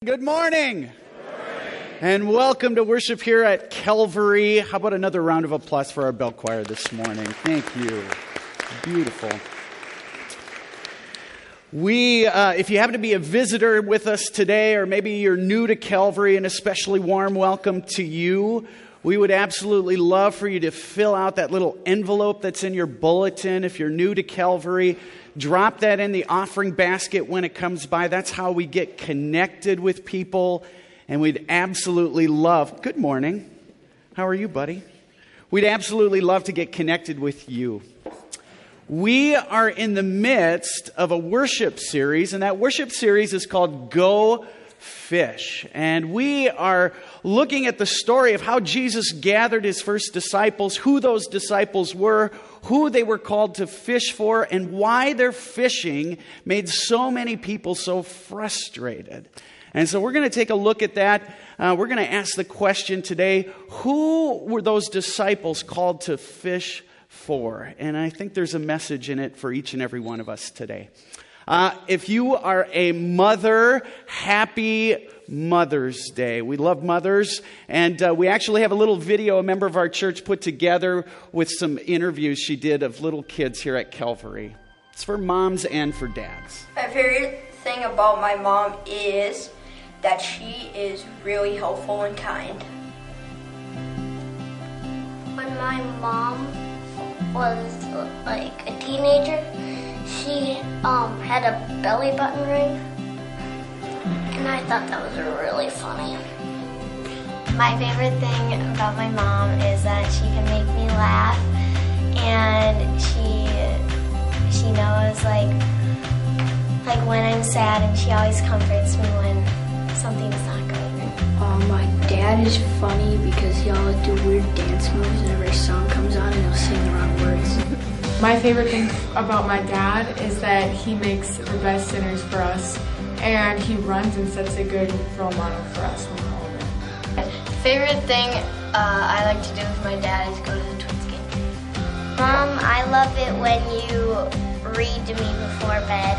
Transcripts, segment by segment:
Good morning. And welcome to worship here at Calvary. How about another round of applause for our bell choir this morning? Thank you. Beautiful. If you happen to be a visitor with us today, or maybe you're new to Calvary, an especially warm welcome to you. We would absolutely love for you to fill out that little envelope that's in your bulletin. If you're new to Calvary, drop that in the offering basket when it comes by. That's how we get connected with people. And we'd absolutely love... Good morning. How are you, buddy? We'd absolutely love to get connected with you. We are in the midst of a worship series, and that worship series is called Go Fish. And we are looking at the story of how Jesus gathered his first disciples, who those disciples were, who they were called to fish for, and why their fishing made so many people so frustrated. And so we're going to take a look at that. We're going to ask the question today, who were those disciples called to fish for? And I think there's a message in it for each and every one of us today. If you are a mother, happy Mother's Day. We love mothers, and we actually have a little video a member of our church put together with some interviews she did of little kids here at Calvary. It's for moms and for dads. My favorite thing about my mom is that she is really helpful and kind. When my mom was like a teenager, she had a belly button ring, and I thought that was really funny. My favorite thing about my mom is that she can make me laugh, and she knows like when I'm sad, and she always comforts me when something's not going. My dad is funny because he'll do weird dance moves whenever a song comes on, and he'll sing the wrong words. My favorite thing about my dad is that he makes the best dinners for us, and he runs and sets a good role model for us when we're older. Favorite thing I like to do with my dad is go to the Twins game. Mom, I love it when you read to me before bed.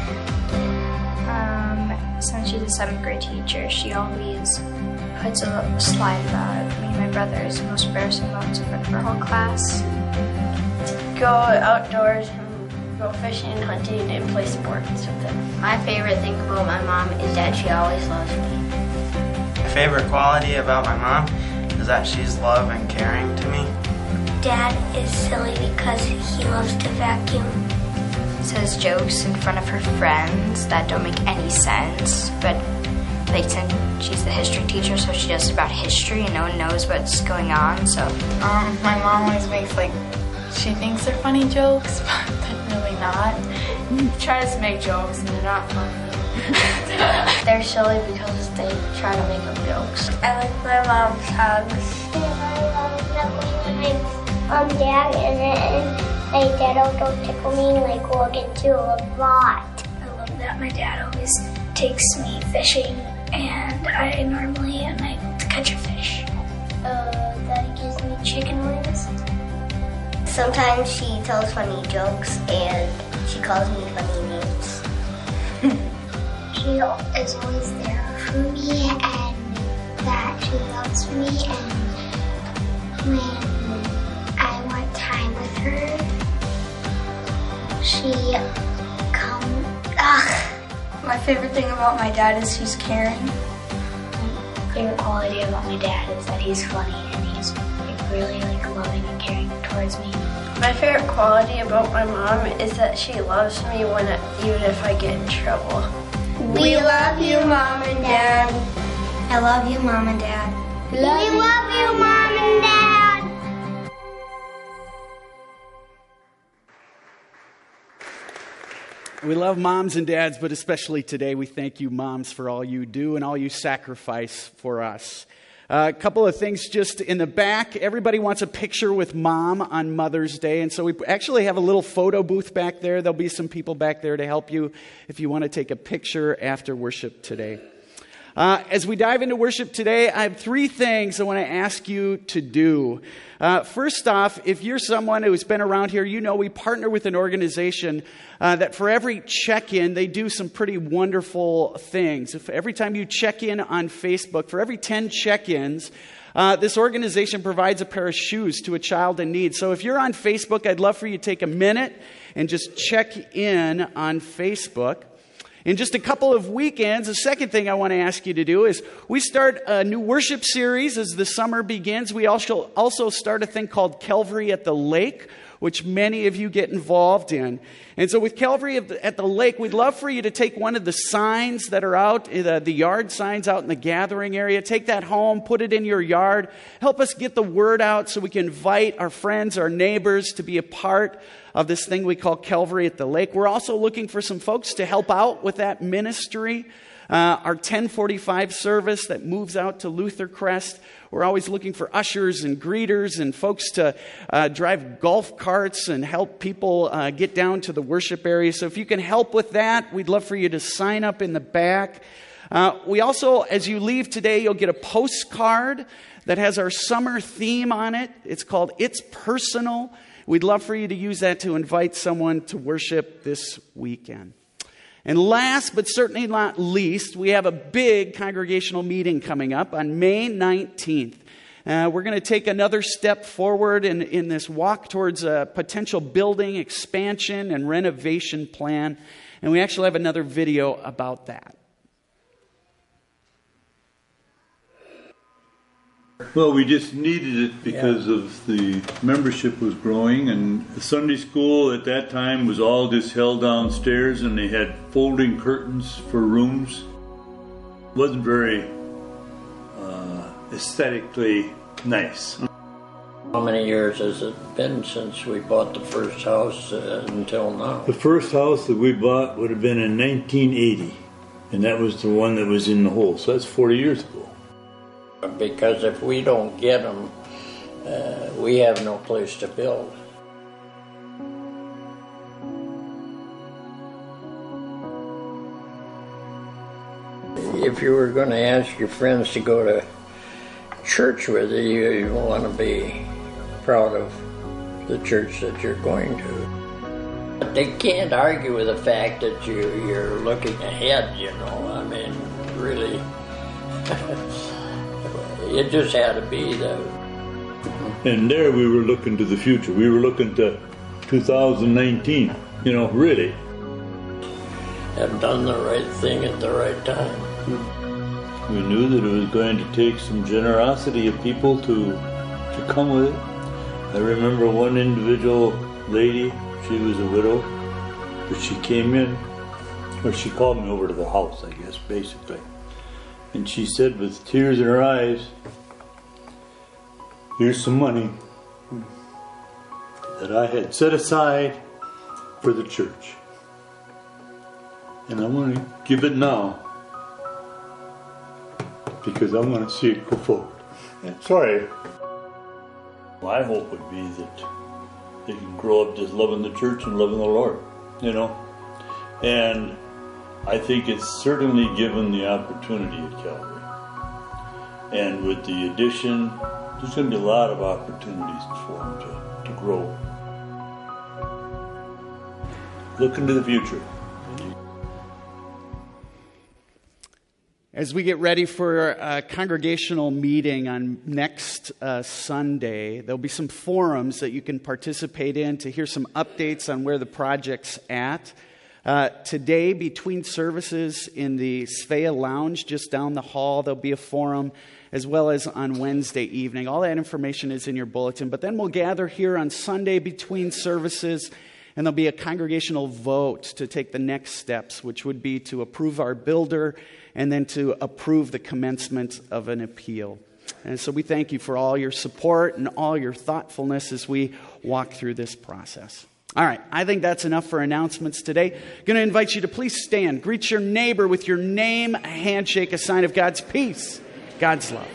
Since she's a 7th grade teacher, she always puts a slide about me and my brother's most embarrassing moments in front of her whole class. Go outdoors and go fishing and hunting and play sports with them. My favorite thing about my mom is that she always loves me. My favorite quality about my mom is that she's love and caring to me. Dad is silly because he loves to vacuum. Says jokes in front of her friends that don't make any sense, but she's the history teacher, so she does about history and no one knows what's going on. So my mom always makes she thinks they're funny jokes, but they're really not. Tries to make jokes and they're not funny. They're silly because they try to make up jokes. I like my mom's hugs. My dad and my dad don't tickle me like we'll get to a lot. I love that my dad always takes me fishing, and I normally am able to catch a fish. That he gives me chicken wings. Sometimes she tells funny jokes, and she calls me funny names. She is always there for me, and that she loves me, and when I want time with her, she My favorite thing about my dad is he's caring. My favorite quality about my dad is that he's funny, and he's really loving and caring towards me. My favorite quality about my mom is that she loves me even if I get in trouble. We love you, Mom and Dad. I love you, Mom and Dad. We love you, Mom and Dad. We love moms and dads, but especially today, we thank you, moms, for all you do and all you sacrifice for us. A couple of things just in the back. Everybody wants a picture with mom on Mother's Day, and so we actually have a little photo booth back there. There'll be some people back there to help you if you want to take a picture after worship today. As we dive into worship today, I have 3 things I want to ask you to do. First off, if you're someone who's been around here, you know we partner with an organization that for every check-in, they do some pretty wonderful things. If every time you check in on Facebook, for every 10 check-ins, this organization provides a pair of shoes to a child in need. So if you're on Facebook, I'd love for you to take a minute and just check in on Facebook. In just a couple of weekends, the second thing I want to ask you to do is we start a new worship series as the summer begins. We also start a thing called Calvary at the Lake, which many of you get involved in. And so with Calvary at the Lake, we'd love for you to take one of the signs that are out, the yard signs out in the gathering area. Take that home, put it in your yard. Help us get the word out so we can invite our friends, our neighbors to be a part of this thing we call Calvary at the Lake. We're also looking for some folks to help out with that ministry. Our 10:45 service that moves out to Luther Crest. We're always looking for ushers and greeters and folks to drive golf carts and help people get down to the worship area. So if you can help with that, we'd love for you to sign up in the back. We also, as you leave today, you'll get a postcard that has our summer theme on it. It's called It's Personal. We'd love for you to use that to invite someone to worship this weekend. And last but certainly not least, we have a big congregational meeting coming up on May 19th. We're going to take another step forward in this walk towards a potential building expansion and renovation plan. And we actually have another video about that. Well, we just needed it because of the membership was growing, and the Sunday school at that time was all just held downstairs, and they had folding curtains for rooms. It wasn't very aesthetically nice. How many years has it been since we bought the first house until now? The first house that we bought would have been in 1980, and that was the one that was in the hole, so that's 40 years ago. Because if we don't get them, we have no place to build. If you were going to ask your friends to go to church with you, you want to be proud of the church that you're going to. But they can't argue with the fact that you're looking ahead, you know. I mean, really. It just had to be that. And there we were looking to the future. We were looking to 2019, you know, really. Have done the right thing at the right time. We knew that it was going to take some generosity of people to come with it. I remember one individual lady, she was a widow, but she came in, or she called me over to the house, I guess, basically. And she said with tears in her eyes, "Here's some money that I had set aside for the church. And I want to give it now because I want to see it go forward." Sorry. My hope would be that they can grow up just loving the church and loving the Lord, you know. And I think it's certainly given the opportunity at Calvary. And with the addition, there's going to be a lot of opportunities for them to grow. Look into the future. As we get ready for a congregational meeting on next Sunday, there'll be some forums that you can participate in to hear some updates on where the project's at. Today, between services in the Svea Lounge just down the hall, there'll be a forum, as well as on Wednesday evening. All that information is in your bulletin. But then we'll gather here on Sunday between services, and there'll be a congregational vote to take the next steps, which would be to approve our builder and then to approve the commencement of an appeal. And so we thank you for all your support and all your thoughtfulness as we walk through this process. All right, I think that's enough for announcements today. Going to invite you to please stand. Greet your neighbor with your name, a handshake, a sign of God's peace, God's love.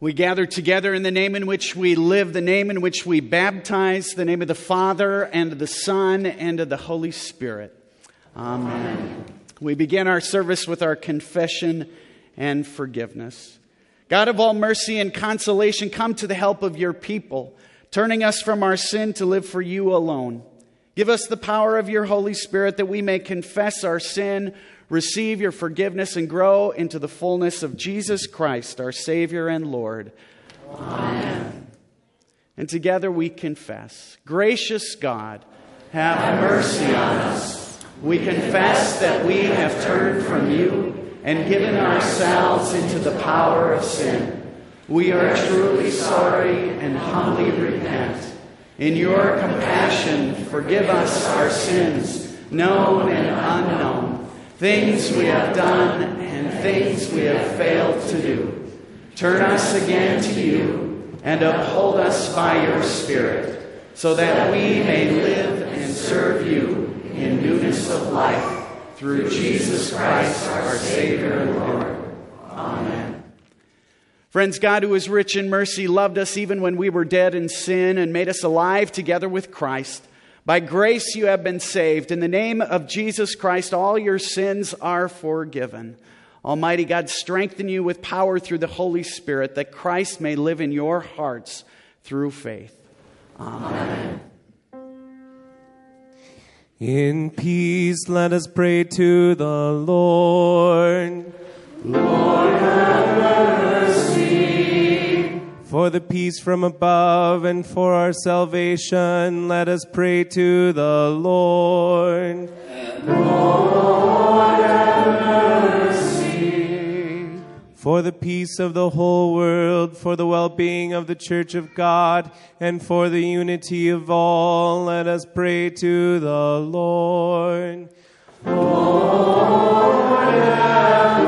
We gather together in the name in which we live, the name in which we baptize, the name of the Father and of the Son and of the Holy Spirit. Amen. We begin our service with our confession and forgiveness. God of all mercy and consolation, come to the help of your people, turning us from our sin to live for you alone. Give us the power of your Holy Spirit that we may confess our sin, receive your forgiveness, and grow into the fullness of Jesus Christ, our Savior and Lord. Amen. And together we confess, gracious God, have mercy on us. We confess that we have turned from you and given ourselves into the power of sin. We are truly sorry and humbly repent. In your compassion, forgive us our sins, known and unknown, things we have done and things we have failed to do. Turn us again to you and uphold us by your Spirit, so that we may live and serve you in newness of life. Through Jesus Christ, our Savior and Lord. Amen. Friends, God, who is rich in mercy, loved us even when we were dead in sin and made us alive together with Christ. By grace you have been saved. In the name of Jesus Christ, all your sins are forgiven. Almighty God, strengthen you with power through the Holy Spirit, that Christ may live in your hearts through faith. Amen. In peace, let us pray to the Lord. Lord, have mercy. For the peace from above and for our salvation, let us pray to the Lord. Lord, have mercy. For the peace of the whole world, for the well-being of the Church of God, and for the unity of all, let us pray to the Lord. Lord, have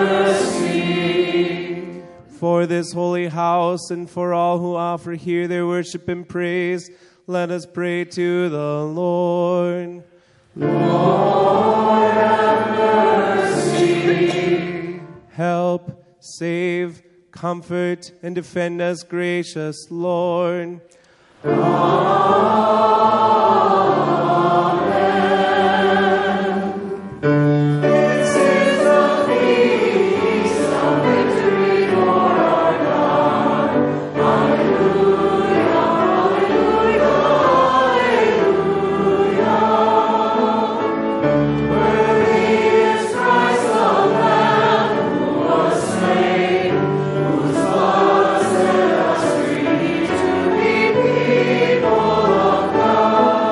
mercy. For this holy house and for all who offer here their worship and praise, let us pray to the Lord. Lord, have mercy. Help, save, comfort, and defend us, gracious Lord. Amen. This is the peace of victory for our God. Hallelujah, hallelujah, hallelujah. Worthy is Christ the Lamb who was slain, whose blood set us free to be people of God.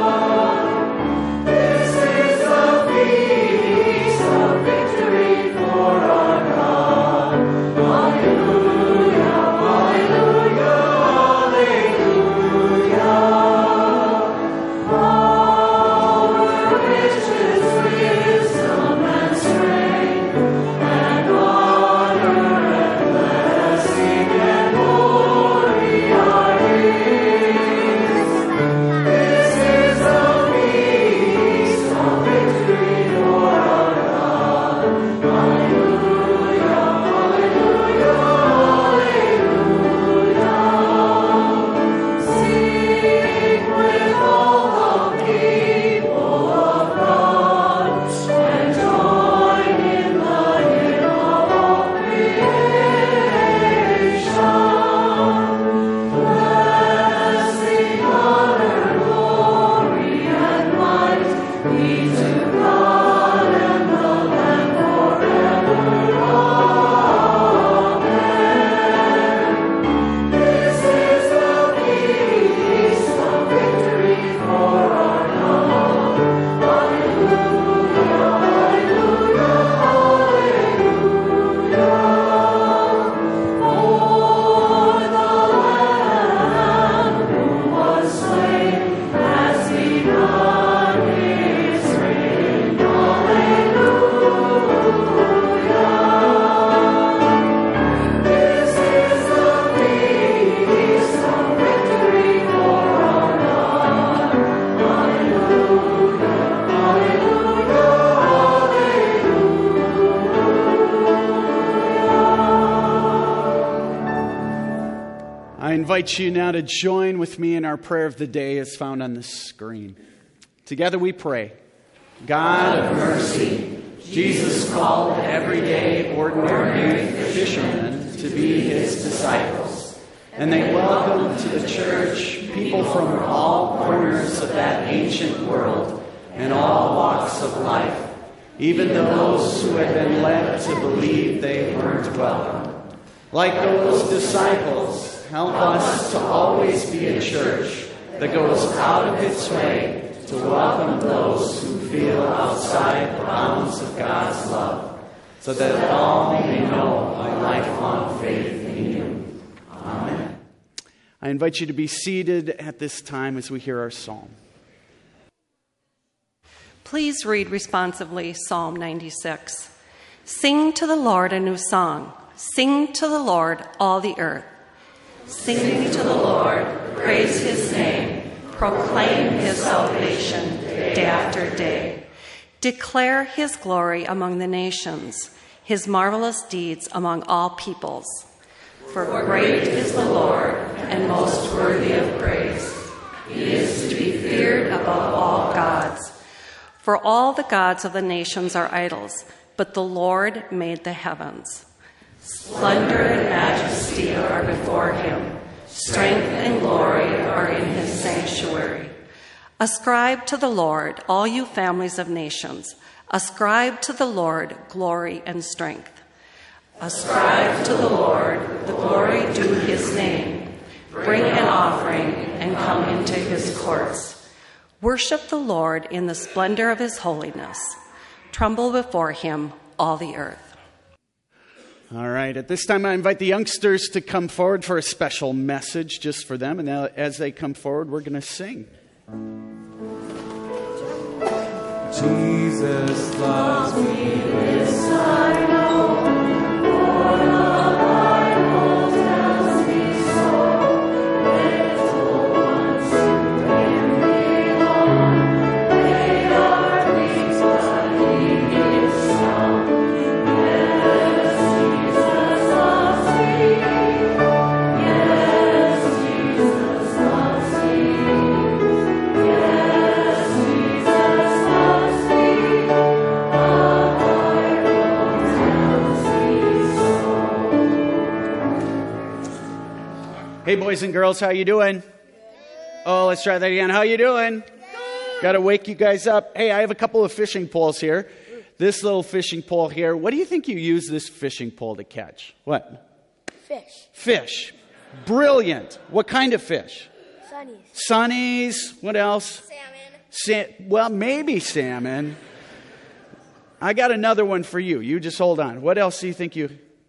I invite you now to join with me in our prayer of the day as found on the screen. Together we pray. God of mercy, Jesus called everyday, ordinary fishermen to be his disciples. And they welcomed to the church people from all corners of that ancient world and all walks of life, even those who had been led to believe they weren't welcome. Like those disciples, help us to always be a church that goes out of its way to welcome those who feel outside the bounds of God's love, so that all may know my lifelong faith in you. Amen. I invite you to be seated at this time as we hear our psalm. Please read responsively Psalm 96. Sing to the Lord a new song. Sing to the Lord, all the earth. Sing to the Lord, praise his name. Proclaim his salvation day after day. Declare his glory among the nations, his marvelous deeds among all peoples. For great is the Lord and most worthy of praise. He is to be feared above all gods. For all the gods of the nations are idols, but the Lord made the heavens. Splendor and majesty are before him. Strength and glory are in his sanctuary. Ascribe to the Lord, all you families of nations. Ascribe to the Lord glory and strength. Ascribe to the Lord the glory due his name. Bring an offering and come into his courts. Worship the Lord in the splendor of his holiness. Tremble before him, all the earth. All right, at this time I invite the youngsters to come forward for a special message just for them. And now as they come forward, we're going to sing. Jesus loves me, this I know, for the Bible tells me so. Little ones in the arm, they are weak, but he is strong. Yes, Jesus loves me. Yes, Jesus loves me. Yes, Jesus loves me. The Bible tells me so. Hey, boys and girls, how you doing? Oh, let's try that again. How you doing? Got to wake you guys up. Hey, I have a couple of fishing poles here. This little fishing pole here. What do you think you use this fishing pole to catch? What? Fish. Fish. Brilliant. What kind of fish? Sunnies. Sunnies. What else? Salmon. Well, maybe salmon. I got another one for you. You just hold on. What else do you think you...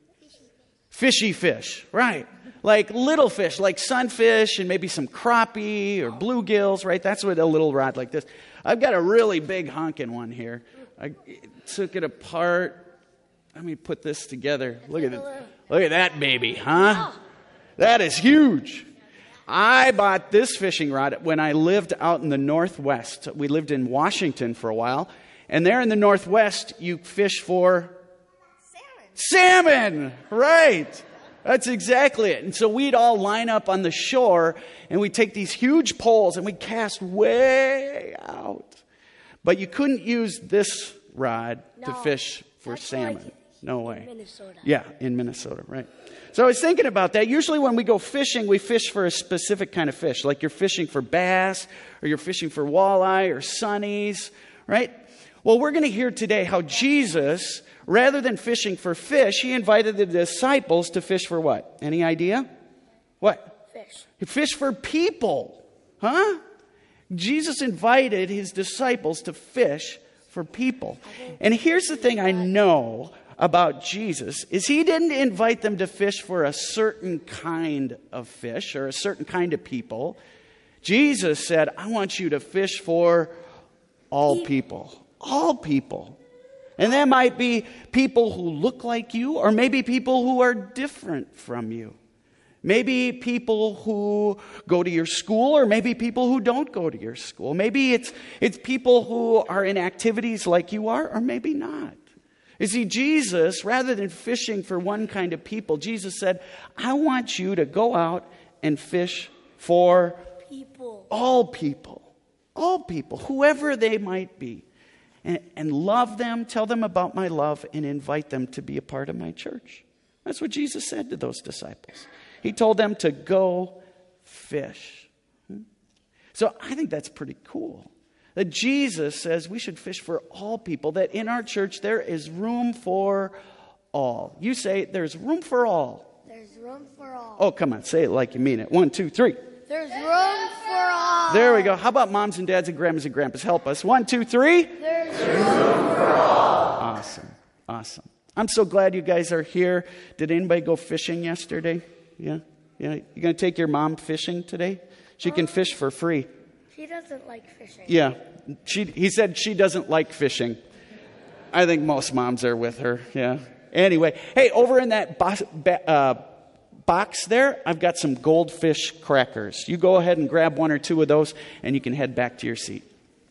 Fishy fish. Right. Like little fish, like sunfish and maybe some crappie or bluegills, right? That's what a little rod like this. I've got a really big honking one here. I took it apart. Let me put this together. Look at it. Look at that baby, huh? That is huge. I bought this fishing rod when I lived out in the Northwest. We lived in Washington for a while. And there in the Northwest, you fish for salmon, right? That's exactly it. And so we'd all line up on the shore and we'd take these huge poles and we'd cast way out. But you couldn't use this rod to fish for salmon. No way. In Minnesota. Yeah, in Minnesota, right. So I was thinking about that. Usually when we go fishing, we fish for a specific kind of fish. Like you're fishing for bass or you're fishing for walleye or sunnies, right? Well, we're going to hear today how Jesus, rather than fishing for fish, he invited the disciples to fish for what? Any idea? What? Fish. Fish for people. Huh? Jesus invited his disciples to fish for people. And here's the thing I know about Jesus is he didn't invite them to fish for a certain kind of fish or a certain kind of people. Jesus said, I want you to fish for all people. All people. And that might be people who look like you, or maybe people who are different from you. Maybe people who go to your school, or maybe people who don't go to your school. Maybe it's people who are in activities like you are, or maybe not. You see, Jesus, rather than fishing for one kind of people, Jesus said, I want you to go out and fish for People. all people. All people, whoever they might be. And love them, tell them about my love, and invite them to be a part of my church. That's what Jesus said to those disciples. He told them to go fish. So I think that's pretty cool. That Jesus says we should fish for all people, that in our church there is room for all. You say there's room for all. There's room for all. Oh, come on, say it like you mean it. 1, 2, 3. There's room for all. There we go. How about moms and dads and grandmas and grandpas? Help us. 1, 2, 3. There's room for all. Awesome. I'm so glad you guys are here. Did anybody go fishing yesterday? Yeah. You going to take your mom fishing today? She can fish for free. She doesn't like fishing. Yeah. He said she doesn't like fishing. I think most moms are with her. Yeah. Anyway, hey, over in that box there, I've got some goldfish crackers. You go ahead and grab 1 or 2 of those, and you can head back to your seat.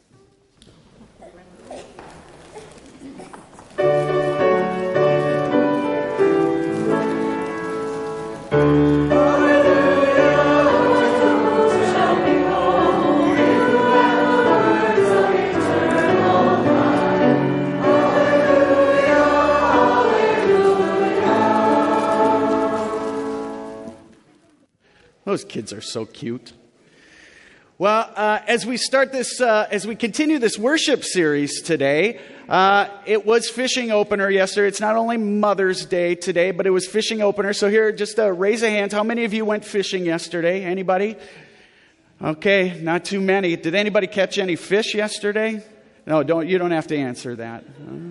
Those kids are so cute. Well, as we continue this worship series today, it was fishing opener yesterday. It's not only Mother's Day today, but it was fishing opener. So here, just raise a hand. How many of you went fishing yesterday? Anybody? Okay, not too many. Did anybody catch any fish yesterday? No, you don't have to answer that.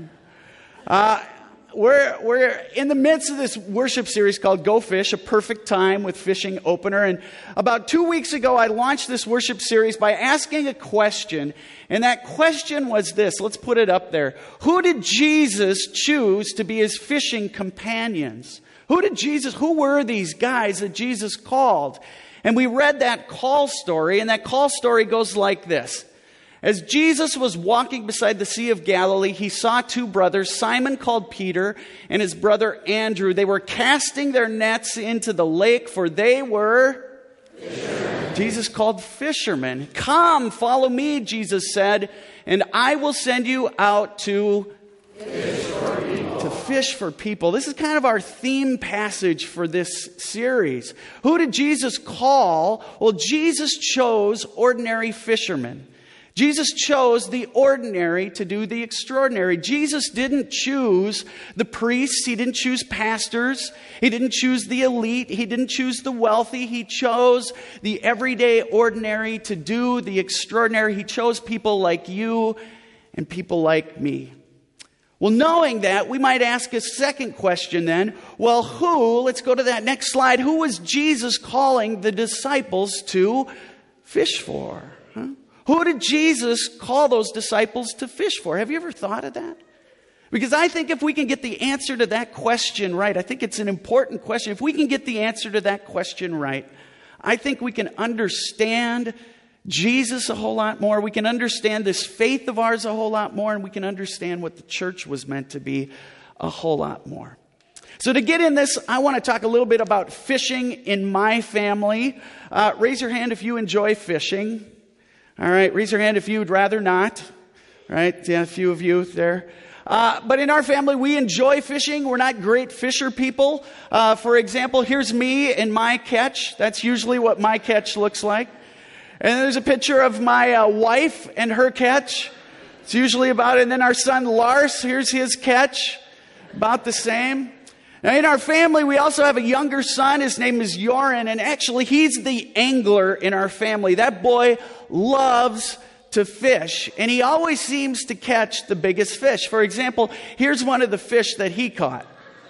We're in the midst of this worship series called Go Fish, a perfect time with fishing opener. And about 2 weeks ago, I launched this worship series by asking a question. And that question was this. Let's put it up there. Who did Jesus choose to be his fishing companions? Who were these guys that Jesus called? And we read that call story, and that call story goes like this. As Jesus was walking beside the Sea of Galilee, he saw 2 brothers, Simon called Peter and his brother Andrew. They were casting their nets into the lake, for they were fishermen. Jesus called fishermen. Come, follow me, Jesus said, and I will send you out to fish for people. This is kind of our theme passage for this series. Who did Jesus call? Well, Jesus chose ordinary fishermen. Jesus chose the ordinary to do the extraordinary. Jesus didn't choose the priests. He didn't choose pastors. He didn't choose the elite. He didn't choose the wealthy. He chose the everyday ordinary to do the extraordinary. He chose people like you and people like me. Well, knowing that, we might ask a second question then. Well, let's go to that next slide. Who was Jesus calling the disciples to fish for? Who did Jesus call those disciples to fish for? Have you ever thought of that? Because I think if we can get the answer to that question right, I think it's an important question. If we can get the answer to that question right, I think we can understand Jesus a whole lot more. We can understand this faith of ours a whole lot more, and we can understand what the church was meant to be a whole lot more. So to get in this, I want to talk a little bit about fishing in my family. Raise your hand if you enjoy fishing. All right, raise your hand if you would rather not. All right, yeah, a few of you there. But in our family, we enjoy fishing. We're not great fisher people. For example, here's me and my catch. That's usually what my catch looks like. And there's a picture of my wife and her catch. It's usually about it. And then our son Lars, here's his catch. About the same. Now, in our family, we also have a younger son. His name is Joran, and actually he's the angler in our family. That boy loves to fish, and he always seems to catch the biggest fish. For example, here's one of the fish that he caught.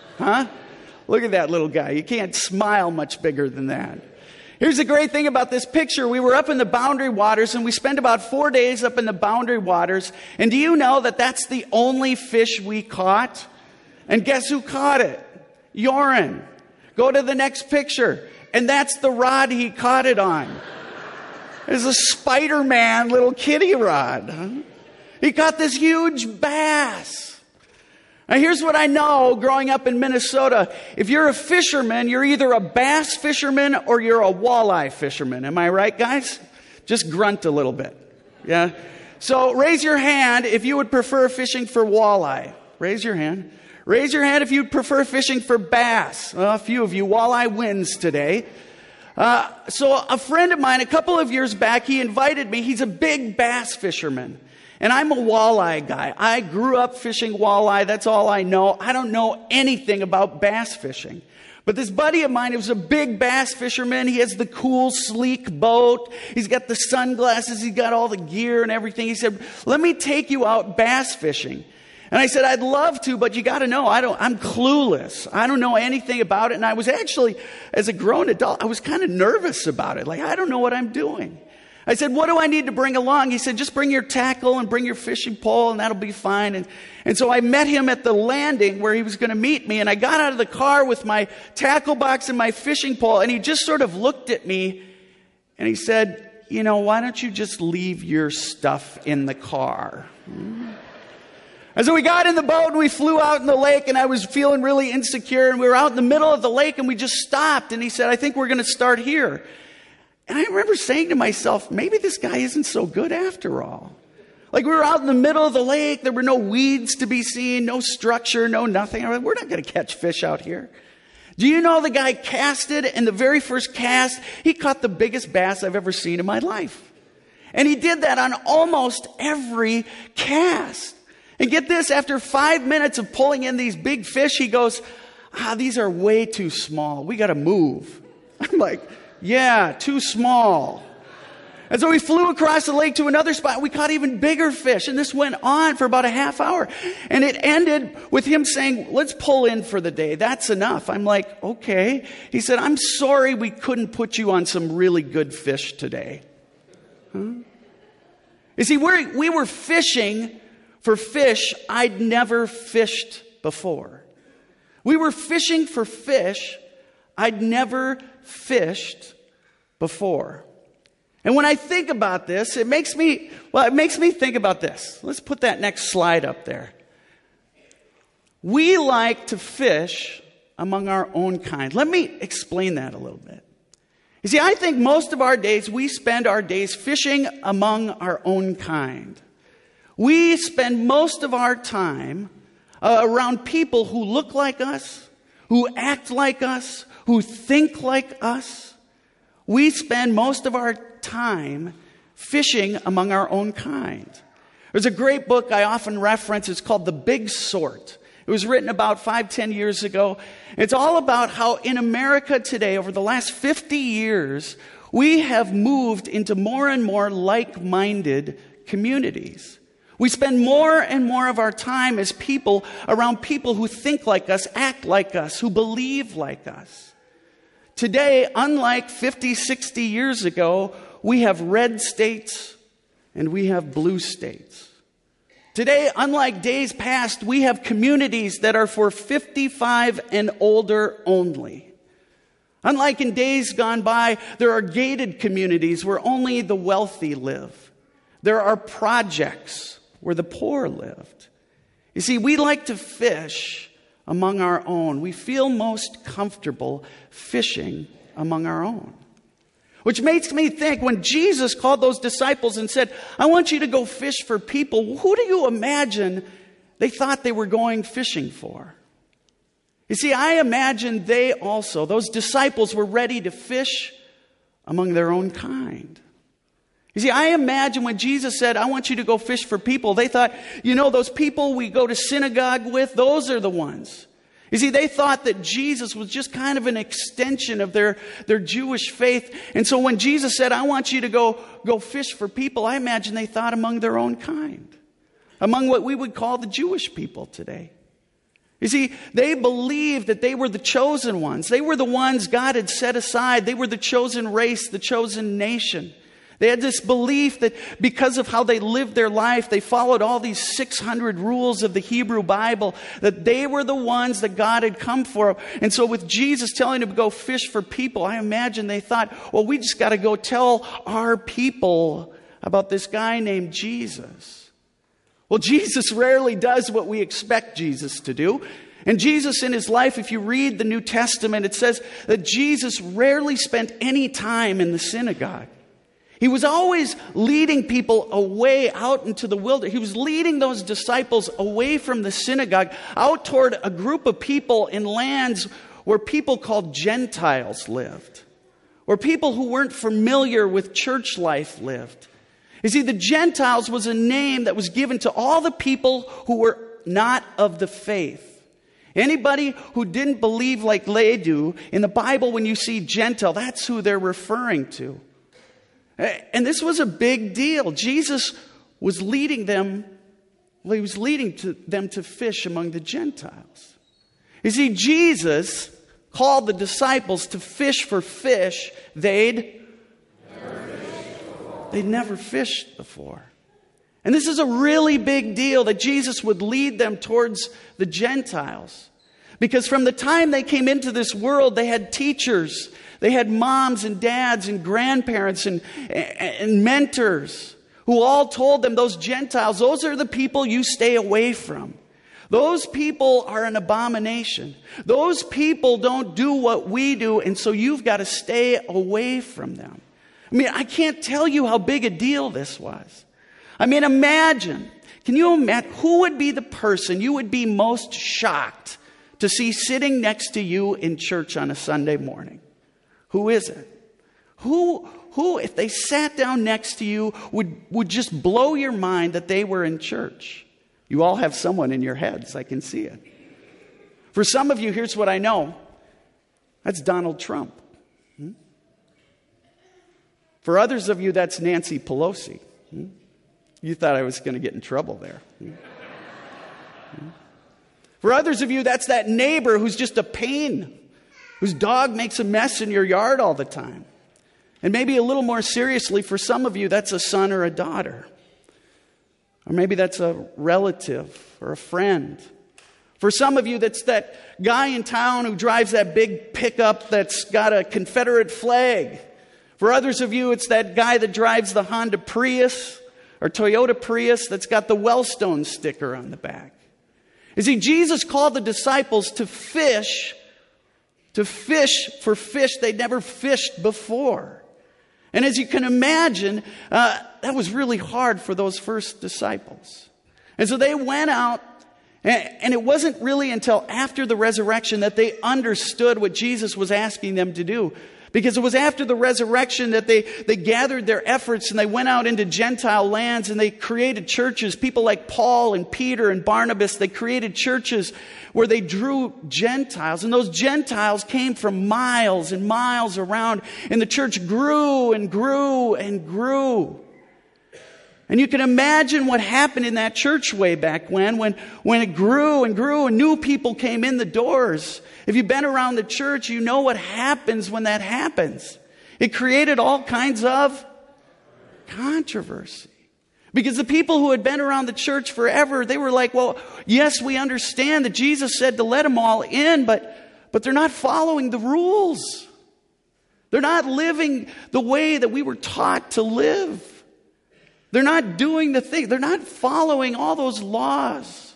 Look at that little guy. You can't smile much bigger than that. Here's the great thing about this picture. We were up in the Boundary Waters, and we spent about 4 days up in the Boundary Waters. And do you know that that's the only fish we caught? And guess who caught it? Joran. Go to the next picture. And that's the rod he caught it on. It's a Spider-Man little kiddie rod. He caught this huge bass. Now, here's what I know growing up in Minnesota. If you're a fisherman, you're either a bass fisherman or you're a walleye fisherman. Am I right, guys? Just grunt a little bit. Yeah? So raise your hand if you would prefer fishing for walleye. Raise your hand. Raise your hand if you prefer fishing for bass. Well, a few of you. Walleye wins today. So a friend of mine, a couple of years back, he invited me. He's a big bass fisherman. And I'm a walleye guy. I grew up fishing walleye. That's all I know. I don't know anything about bass fishing. But this buddy of mine was a big bass fisherman. He has the cool, sleek boat. He's got the sunglasses. He's got all the gear and everything. He said, let me take you out bass fishing. And I said, I'd love to, but you got to know, I'm clueless. I don't know anything about it. And I was actually, as a grown adult, I was kind of nervous about it. Like, I don't know what I'm doing. I said, what do I need to bring along? He said, just bring your tackle and bring your fishing pole and that'll be fine. And so I met him at the landing where he was going to meet me. And I got out of the car with my tackle box and my fishing pole. And he just sort of looked at me and he said, you know, why don't you just leave your stuff in the car? And so we got in the boat and we flew out in the lake and I was feeling really insecure. And we were out in the middle of the lake and we just stopped. And he said, I think we're going to start here. And I remember saying to myself, maybe this guy isn't so good after all. Like, we were out in the middle of the lake. There were no weeds to be seen, no structure, no nothing. I mean, we're not going to catch fish out here. Do you know the guy casted, and the very first cast, he caught the biggest bass I've ever seen in my life. And he did that on almost every cast. And get this, after 5 minutes of pulling in these big fish, he goes, these are way too small. We got to move. I'm like, yeah, too small. And so we flew across the lake to another spot. We caught even bigger fish. And this went on for about a half hour. And it ended with him saying, let's pull in for the day. That's enough. I'm like, okay. He said, I'm sorry we couldn't put you on some really good fish today. Huh? You see, we were fishing for fish I'd never fished before. We were fishing for fish I'd never fished before. And when I think about this, it makes me think about this. Let's put that next slide up there. We like to fish among our own kind. Let me explain that a little bit. You see, I think most of our days, we spend our days fishing among our own kind. We spend most of our time around people who look like us, who act like us, who think like us. We spend most of our time fishing among our own kind. There's a great book I often reference. It's called The Big Sort. It was written about 5-10 years ago. It's all about how in America today, over the last 50 years, we have moved into more and more like-minded communities. We spend more and more of our time as people around people who think like us, act like us, who believe like us. Today, unlike 50, 60 years ago, we have red states and we have blue states. Today, unlike days past, we have communities that are for 55 and older only. Unlike in days gone by, there are gated communities where only the wealthy live. There are projects where the poor lived. You see, we like to fish among our own. We feel most comfortable fishing among our own. Which makes me think, when Jesus called those disciples and said, I want you to go fish for people, who do you imagine they thought they were going fishing for? You see, I imagine they also, those disciples, were ready to fish among their own kind. You see, I imagine when Jesus said, I want you to go fish for people, they thought, you know, those people we go to synagogue with, those are the ones. You see, they thought that Jesus was just kind of an extension of their Jewish faith. And so when Jesus said, I want you to go fish for people, I imagine they thought among their own kind, among what we would call the Jewish people today. You see, they believed that they were the chosen ones. They were the ones God had set aside. They were the chosen race, the chosen nation. They had this belief that because of how they lived their life, they followed all these 600 rules of the Hebrew Bible, that they were the ones that God had come for. And so with Jesus telling them to go fish for people, I imagine they thought, well, we just got to go tell our people about this guy named Jesus. Well, Jesus rarely does what we expect Jesus to do. And Jesus in his life, if you read the New Testament, it says that Jesus rarely spent any time in the synagogue. He was always leading people away out into the wilderness. He was leading those disciples away from the synagogue, out toward a group of people in lands where people called Gentiles lived, where people who weren't familiar with church life lived. You see, the Gentiles was a name that was given to all the people who were not of the faith. Anybody who didn't believe like they do, in the Bible when you see Gentile, that's who they're referring to. And this was a big deal. Jesus was leading them, he was leading them to fish among the Gentiles. You see, Jesus called the disciples to fish for fish they'd never fished before. And this is a really big deal that Jesus would lead them towards the Gentiles. Because from the time they came into this world, they had teachers. They had moms and dads and grandparents and mentors who all told them, those Gentiles, those are the people you stay away from. Those people are an abomination. Those people don't do what we do, and so you've got to stay away from them. I mean, I can't tell you how big a deal this was. I mean, imagine. Can you imagine who would be the person you would be most shocked to see sitting next to you in church on a Sunday morning? Who is it? Who, if they sat down next to you, would just blow your mind that they were in church? You all have someone in your heads. I can see it. For some of you, here's what I know. That's Donald Trump. For others of you, that's Nancy Pelosi. You thought I was going to get in trouble there. For others of you, that's that neighbor who's just a pain, whose dog makes a mess in your yard all the time. And maybe a little more seriously, for some of you, that's a son or a daughter. Or maybe that's a relative or a friend. For some of you, that's that guy in town who drives that big pickup that's got a Confederate flag. For others of you, it's that guy that drives the Honda Prius or Toyota Prius that's got the Wellstone sticker on the back. You see, Jesus called the disciples to fish for fish they'd never fished before. And as you can imagine, that was really hard for those first disciples. And so they went out, and it wasn't really until after the resurrection that they understood what Jesus was asking them to do. Because it was after the resurrection that they gathered their efforts and they went out into Gentile lands and they created churches. People like Paul and Peter and Barnabas, they created churches where they drew Gentiles. And those Gentiles came from miles and miles around. And the church grew and grew and grew. And you can imagine what happened in that church way back when it grew and grew and new people came in the doors. If you've been around the church, you know what happens when that happens. It created all kinds of controversy. Because the people who had been around the church forever, they were like, well, yes, we understand that Jesus said to let them all in, but they're not following the rules. They're not living the way that we were taught to live. They're not doing the thing. They're not following all those laws.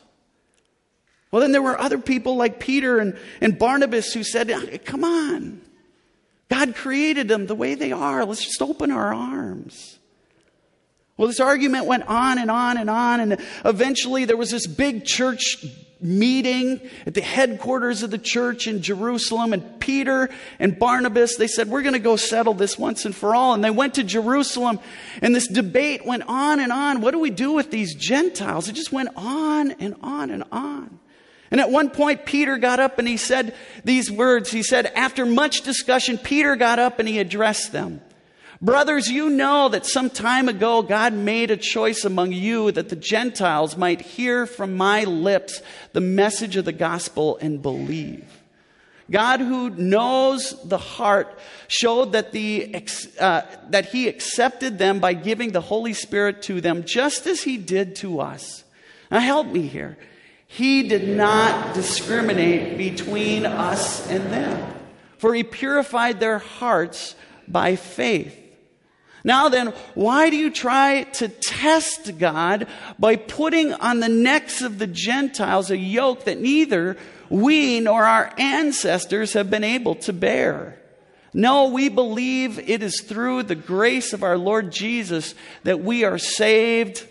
Well, then there were other people like Peter and Barnabas who said, come on. God created them the way they are. Let's just open our arms. Well, this argument went on and on and on. And eventually there was this big church meeting at the headquarters of the church in Jerusalem. And Peter and Barnabas, they said, we're going to go settle this once and for all. And they went to Jerusalem. And this debate went on and on. What do we do with these Gentiles? It just went on and on and on. And at one point, Peter got up and he said these words. He said, after much discussion, Peter got up and he addressed them. Brothers, you know that some time ago God made a choice among you that the Gentiles might hear from my lips the message of the gospel and believe. God, who knows the heart, showed that that he accepted them by giving the Holy Spirit to them, just as he did to us. Now help me here. He did not discriminate between us and them, for he purified their hearts by faith. Now then, why do you try to test God by putting on the necks of the Gentiles a yoke that neither we nor our ancestors have been able to bear? No, we believe it is through the grace of our Lord Jesus that we are saved.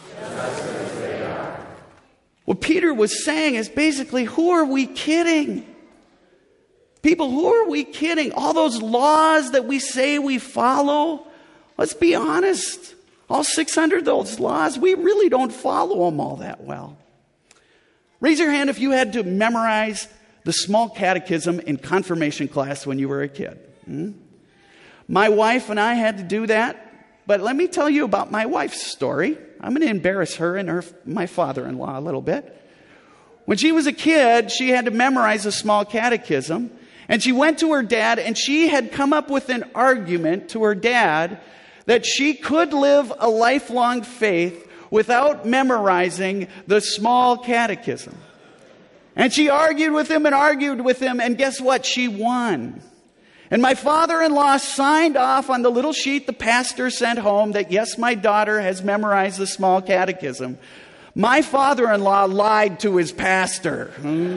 What Peter was saying is basically, who are we kidding? People, who are we kidding? All those laws that we say we follow, let's be honest. All 600 of those laws, we really don't follow them all that well. Raise your hand if you had to memorize the small catechism in confirmation class when you were a kid. My wife and I had to do that. But let me tell you about my wife's story. I'm going to embarrass her and my father-in-law a little bit. When she was a kid, she had to memorize a small catechism. And she went to her dad, and she had come up with an argument to her dad that she could live a lifelong faith without memorizing the small catechism. And she argued with him, and guess what? She won. And my father-in-law signed off on the little sheet the pastor sent home that, yes, my daughter has memorized the small catechism. My father-in-law lied to his pastor.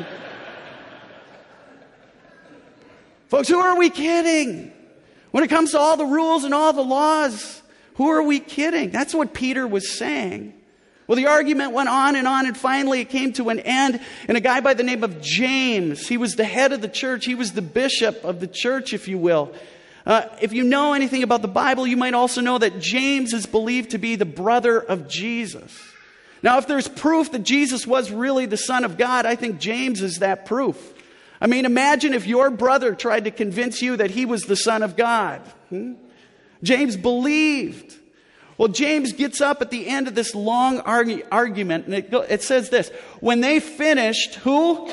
Folks, who are we kidding? When it comes to all the rules and all the laws, who are we kidding? That's what Peter was saying. Well, the argument went on, and finally it came to an end. And a guy by the name of James, he was the head of the church. He was the bishop of the church, if you will. If you know anything about the Bible, you might also know that James is believed to be the brother of Jesus. Now, if there's proof that Jesus was really the Son of God, I think James is that proof. I mean, imagine if your brother tried to convince you that he was the Son of God. James believed. Well, James gets up at the end of this long argument, and it says this. When they finished, who?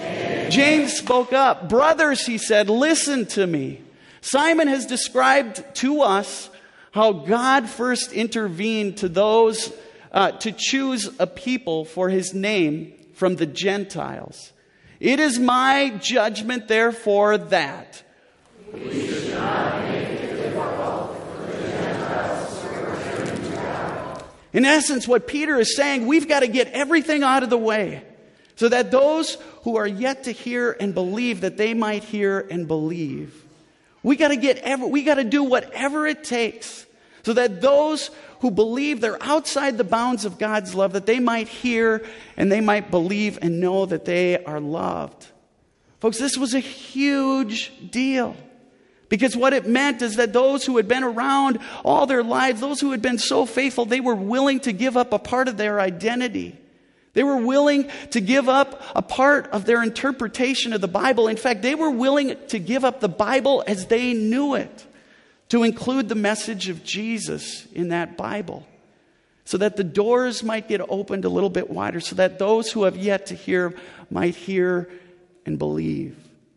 James spoke up. Brothers, he said, listen to me. Simon has described to us how God first intervened to those to choose a people for his name from the Gentiles. It is my judgment, therefore, that we should not make it difficult for the Gentiles to return to God. In essence, what Peter is saying, we've got to get everything out of the way so that those who are yet to hear and believe, that they might hear and believe. We got to do whatever it takes so that those who believe they're outside the bounds of God's love, that they might hear and they might believe and know that they are loved. Folks, this was a huge deal. Because what it meant is that those who had been around all their lives, those who had been so faithful, they were willing to give up a part of their identity. They were willing to give up a part of their interpretation of the Bible. In fact, they were willing to give up the Bible as they knew it, to include the message of Jesus in that Bible, so that the doors might get opened a little bit wider, so that those who have yet to hear might hear and believe.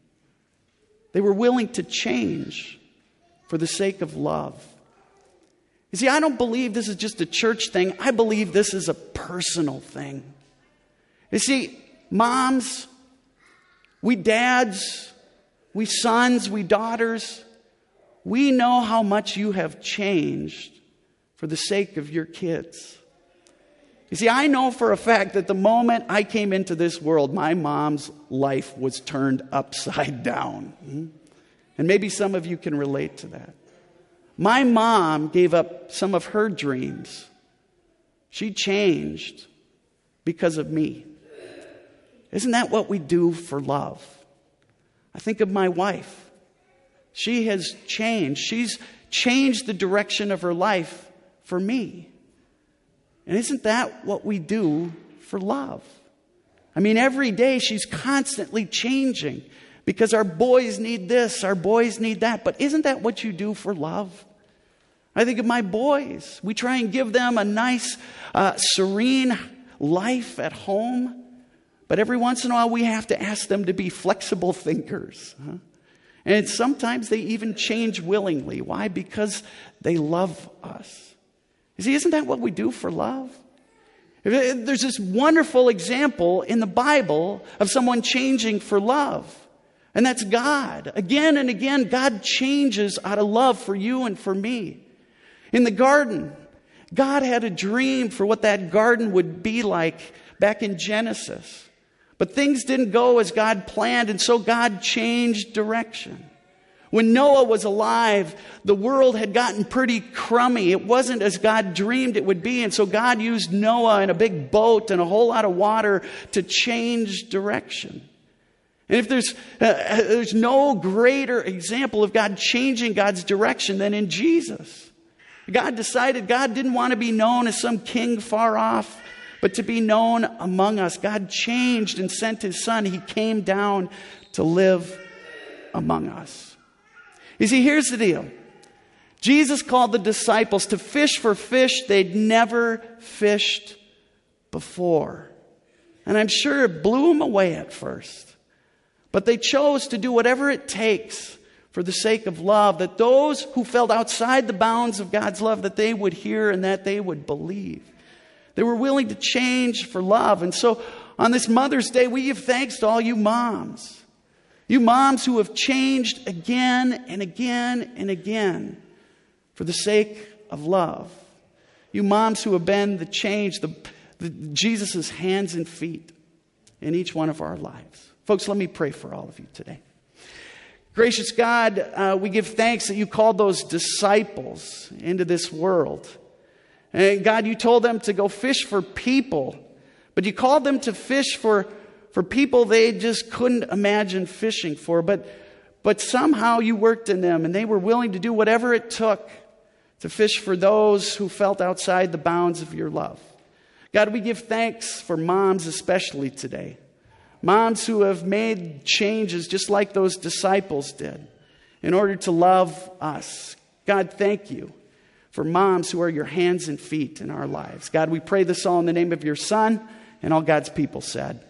They were willing to change for the sake of love. You see, I don't believe this is just a church thing. I believe this is a personal thing. You see, moms, we dads, we sons, we daughters, we know how much you have changed for the sake of your kids. You see, I know for a fact that the moment I came into this world, my mom's life was turned upside down. And maybe some of you can relate to that. My mom gave up some of her dreams. She changed because of me. Isn't that what we do for love? I think of my wife. She has changed. She's changed the direction of her life for me. And isn't that what we do for love? I mean, every day she's constantly changing because our boys need this, our boys need that. But isn't that what you do for love? I think of my boys. We try and give them a nice, serene life at home. But every once in a while we have to ask them to be flexible thinkers. And sometimes they even change willingly. Why? Because they love us. You see, isn't that what we do for love? There's this wonderful example in the Bible of someone changing for love. And that's God. Again and again, God changes out of love for you and for me. In the garden, God had a dream for what that garden would be like back in Genesis. But things didn't go as God planned, and so God changed direction. When Noah was alive, the world had gotten pretty crummy. It wasn't as God dreamed it would be. And so God used Noah in a big boat and a whole lot of water to change direction. And if there's no greater example of God changing God's direction than in Jesus. God decided God didn't want to be known as some king far off, but to be known among us. God changed and sent his son. He came down to live among us. You see, here's the deal. Jesus called the disciples to fish for fish they'd never fished before. And I'm sure it blew them away at first. But they chose to do whatever it takes for the sake of love, that those who felt outside the bounds of God's love, that they would hear and that they would believe. They were willing to change for love. And so on this Mother's Day, we give thanks to all you moms. You moms who have changed again and again and again for the sake of love. You moms who have been the change, Jesus' hands and feet in each one of our lives. Folks, let me pray for all of you today. Gracious God, we give thanks that you called those disciples into this world. And God, you told them to go fish for people, but you called them to fish for people they just couldn't imagine fishing for. But somehow you worked in them, and they were willing to do whatever it took to fish for those who felt outside the bounds of your love. God, we give thanks for moms especially today. Moms who have made changes just like those disciples did in order to love us. God, thank you for moms who are your hands and feet in our lives. God, we pray this all in the name of your Son, and all God's people said.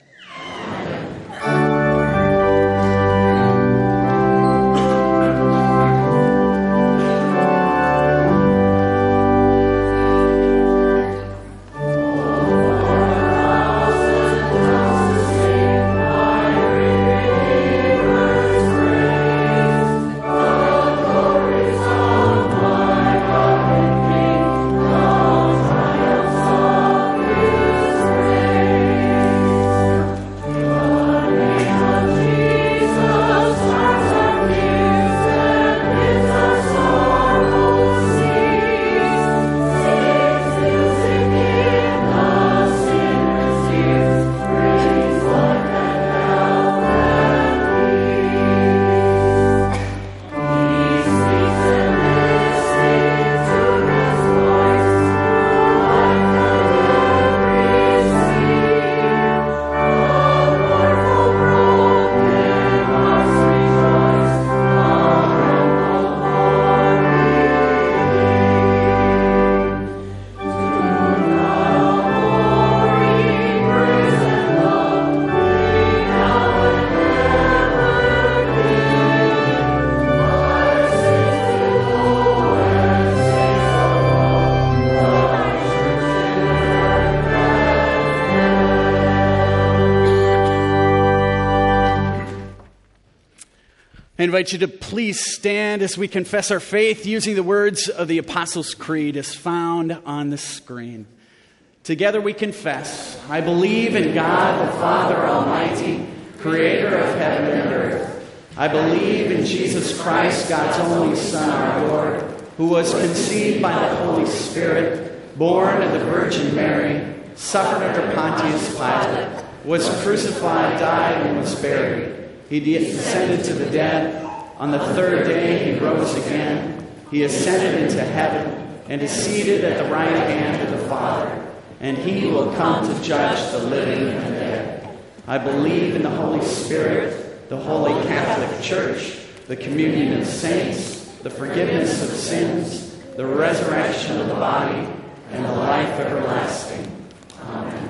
I invite you to please stand as we confess our faith using the words of the Apostles' Creed as found on the screen. Together we confess, I believe in God the Father Almighty, creator of heaven and earth. I believe in Jesus Christ, God's only Son, our Lord, who was conceived by the Holy Spirit, born of the Virgin Mary, suffered under Pontius Pilate, was crucified, died, and was buried. He descended to the dead. On the third day he rose again. He ascended into heaven and is seated at the right hand of the Father. And he will come to judge the living and the dead. I believe in the Holy Spirit, the Holy Catholic Church, the communion of saints, the forgiveness of sins, the resurrection of the body, and the life everlasting. Amen.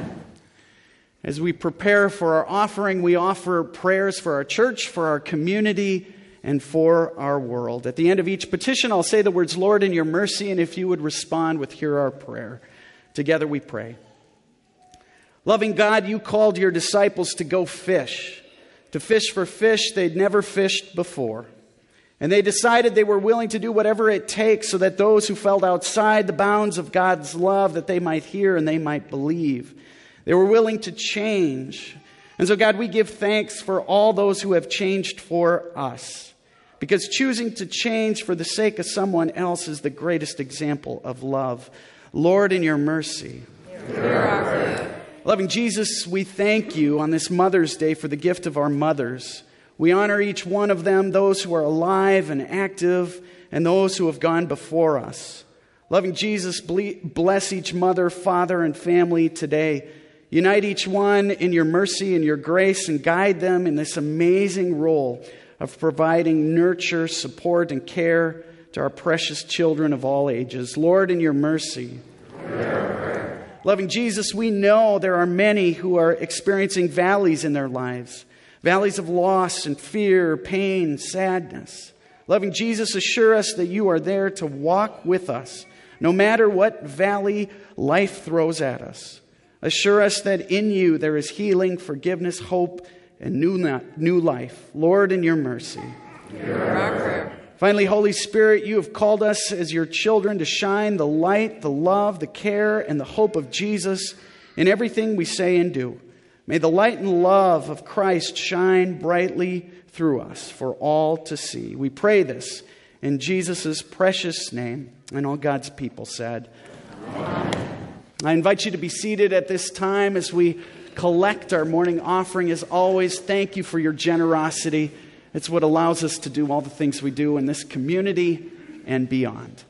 As we prepare for our offering, we offer prayers for our church, for our community, and for our world. At the end of each petition, I'll say the words, Lord, in your mercy, and if you would respond with, hear our prayer. Together we pray. Loving God, you called your disciples to go fish, to fish for fish they'd never fished before. And they decided they were willing to do whatever it takes so that those who fell outside the bounds of God's love, that they might hear and they might believe. They were willing to change. And so, God, we give thanks for all those who have changed for us. Because choosing to change for the sake of someone else is the greatest example of love. Lord, in your mercy. Loving Jesus, we thank you on this Mother's Day for the gift of our mothers. We honor each one of them, those who are alive and active, and those who have gone before us. Loving Jesus, bless each mother, father, and family today. Unite each one in your mercy and your grace, and guide them in this amazing role of providing nurture, support, and care to our precious children of all ages. Lord, in your mercy. Loving Jesus, we know there are many who are experiencing valleys in their lives. Valleys of loss and fear, pain, sadness. Loving Jesus, assure us that you are there to walk with us, no matter what valley life throws at us. Assure us that in you there is healing, forgiveness, hope, and new life. Lord, in your mercy. Finally, Holy Spirit, you have called us as your children to shine the light, the love, the care, and the hope of Jesus in everything we say and do. May the light and love of Christ shine brightly through us for all to see. We pray this in Jesus' precious name. And all God's people said, Amen. I invite you to be seated at this time as we collect our morning offering. As always, thank you for your generosity. It's what allows us to do all the things we do in this community and beyond.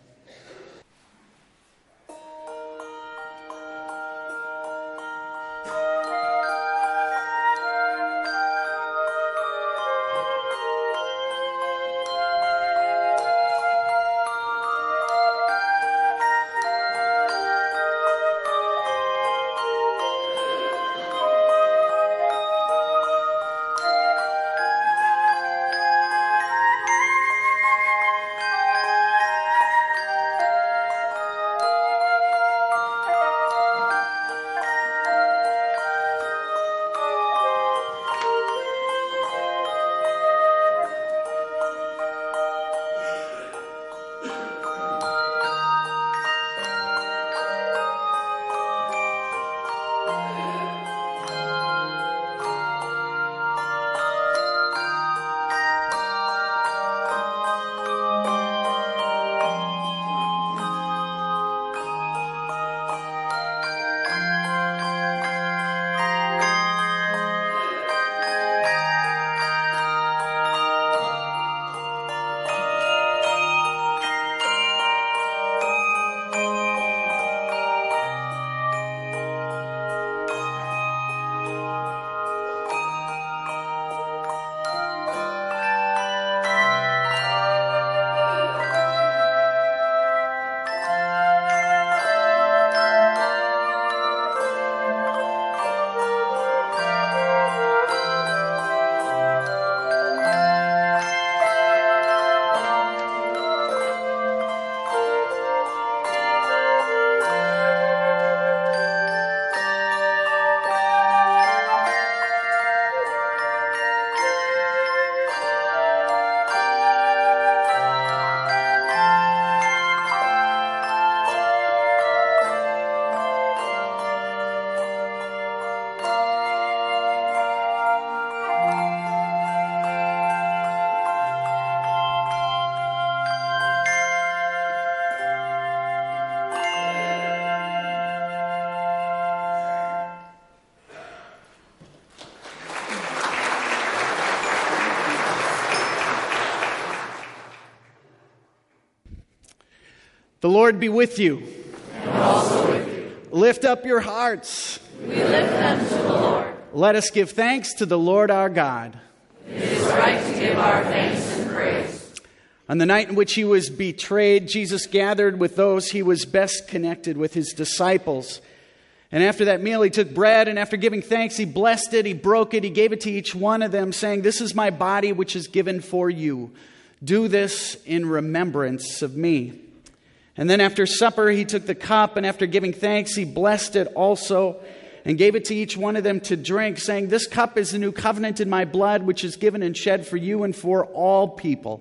The Lord be with you. And also with you. Lift up your hearts. We lift them to the Lord. Let us give thanks to the Lord our God. It is right to give our thanks and praise. On the night in which he was betrayed, Jesus gathered with those he was best connected with, his disciples. And after that meal, he took bread, and after giving thanks, he blessed it, he broke it, he gave it to each one of them, saying, "This is my body, which is given for you. Do this in remembrance of me." And then after supper, he took the cup, and after giving thanks, he blessed it also and gave it to each one of them to drink, saying, "This cup is the new covenant in my blood, which is given and shed for you and for all people.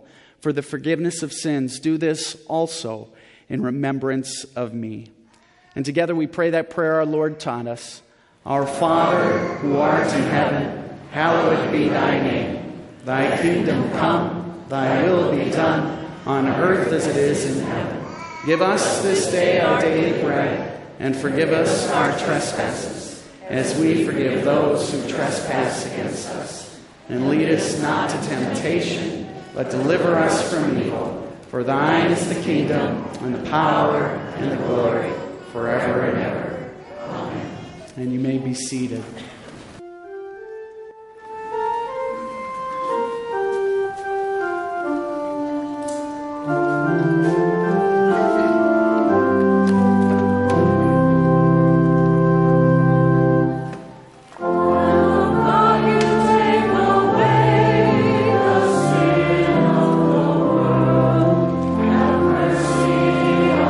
for the forgiveness of sins. Do this also in remembrance of me. And together we pray that prayer our Lord taught us. Our Father, who art in heaven, hallowed be thy name. Thy kingdom come, thy will be done, on earth as it is in heaven. Give us this day our daily bread, and forgive us our trespasses, as we forgive those who trespass against us. And lead us not to temptation, but deliver us from evil. For thine is the kingdom, and the power, and the glory, forever and ever. Amen. And you may be seated.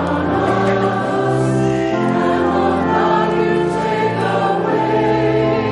Away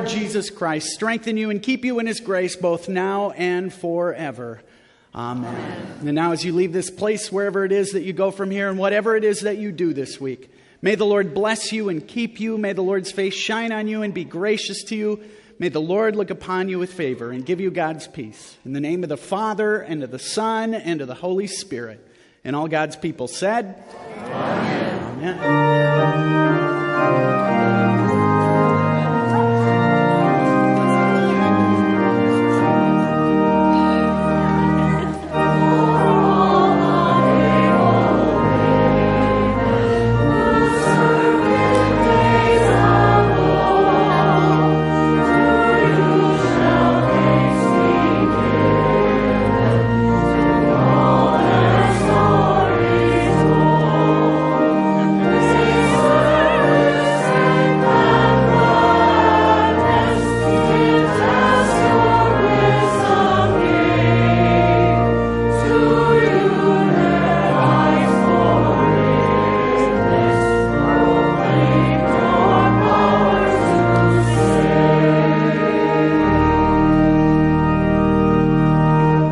Lord Jesus Christ strengthen you and keep you in his grace both now and forever. Amen. And now as you leave this place, wherever it is that you go from here and whatever it is that you do this week, may the Lord bless you and keep you. May the Lord's face shine on you and be gracious to you. May the Lord look upon you with favor and give you God's peace. In the name of the Father, and of the Son, and of the Holy Spirit. And all God's people said, Amen. Amen.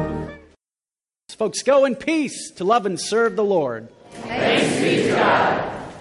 Folks, go in peace to love and serve the Lord. Thanks be to God.